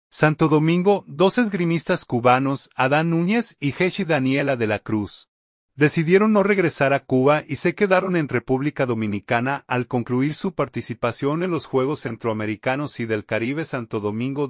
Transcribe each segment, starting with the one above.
Santo Domingo, dos esgrimistas cubanos, Adán Núñez y Heshi Daniela de la Cruz, decidieron no regresar a Cuba y se quedaron en República Dominicana al concluir su participación en los Juegos Centroamericanos y del Caribe Santo Domingo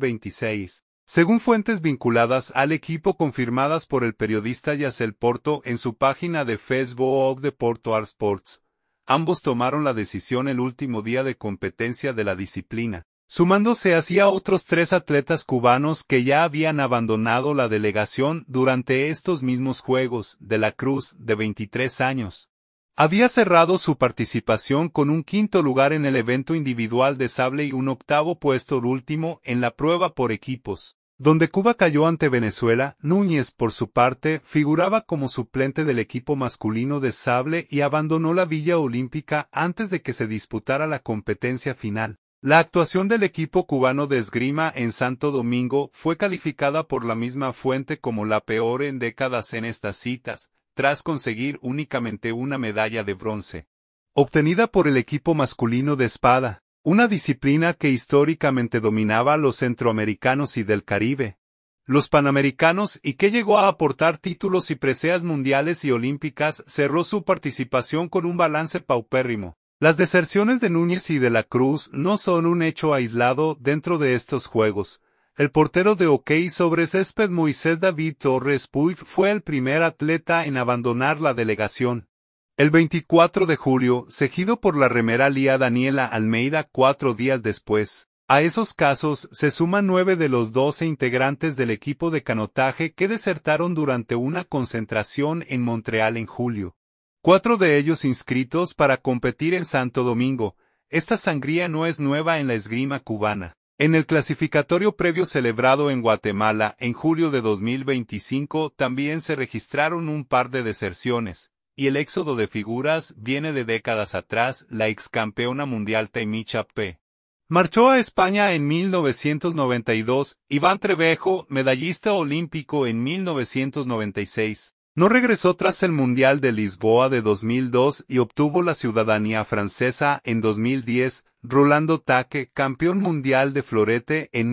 2026. Según fuentes vinculadas al equipo confirmadas por el periodista Yacel Porto en su página de Facebook de Porto Art Sports, ambos tomaron la decisión el último día de competencia de la disciplina, sumándose así a otros 3 atletas cubanos que ya habían abandonado la delegación durante estos mismos Juegos. De la Cruz, de 23 años, había cerrado su participación con un 5º lugar en el evento individual de sable y un 8º puesto último en la prueba por equipos, donde Cuba cayó ante Venezuela. Núñez, por su parte, figuraba como suplente del equipo masculino de sable y abandonó la Villa Olímpica antes de que se disputara la competencia final. La actuación del equipo cubano de esgrima en Santo Domingo fue calificada por la misma fuente como la peor en décadas en estas citas, tras conseguir únicamente una medalla de bronce, obtenida por el equipo masculino de espada, una disciplina que históricamente dominaba a los centroamericanos y del Caribe, los panamericanos, y que llegó a aportar títulos y preseas mundiales y olímpicas. Cerró su participación con un balance paupérrimo. Las deserciones de Núñez y de la Cruz no son un hecho aislado dentro de estos Juegos. El portero de hockey sobre césped Moisés David Torres Puig fue el primer atleta en abandonar la delegación. El 24 de julio, seguido por la remera Lía Daniela Almeida 4 días después. A esos casos se suman 9 de los 12 integrantes del equipo de canotaje que desertaron durante una concentración en Montreal en julio. 4 de ellos inscritos para competir en Santo Domingo. Esta sangría no es nueva en la esgrima cubana. En el clasificatorio previo celebrado en Guatemala en julio de 2025 también se registraron un par de deserciones, y el éxodo de figuras viene de décadas atrás. La excampeona mundial Taimicha P. marchó a España en 1992, Iván Trevejo, medallista olímpico en 1996. No regresó tras el Mundial de Lisboa de 2002 y obtuvo la ciudadanía francesa en 2010, Rolando Taque, campeón mundial de florete en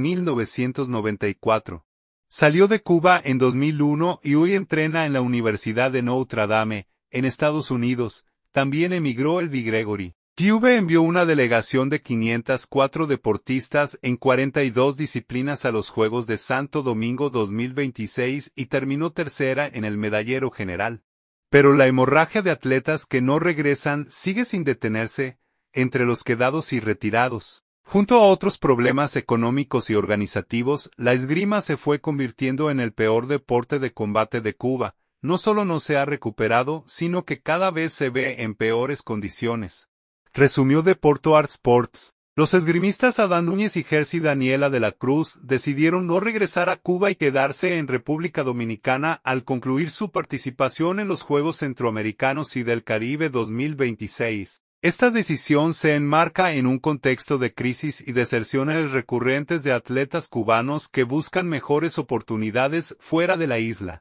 1994. Salió de Cuba en 2001 y hoy entrena en la Universidad de Notre Dame, en Estados Unidos. También emigró Elvi Gregory. Cuba envió una delegación de 504 deportistas en 42 disciplinas a los Juegos de Santo Domingo 2026 y terminó tercera en el medallero general. Pero la hemorragia de atletas que no regresan sigue sin detenerse, entre los quedados y retirados. Junto a otros problemas económicos y organizativos, la esgrima se fue convirtiendo en el peor deporte de combate de Cuba. No solo no se ha recuperado, sino que cada vez se ve en peores condiciones. Resumió de Porto Art Sports. Los esgrimistas Adán Núñez y Heshi Daniela de la Cruz decidieron no regresar a Cuba y quedarse en República Dominicana al concluir su participación en los Juegos Centroamericanos y del Caribe 2026. Esta decisión se enmarca en un contexto de crisis y deserciones recurrentes de atletas cubanos que buscan mejores oportunidades fuera de la isla.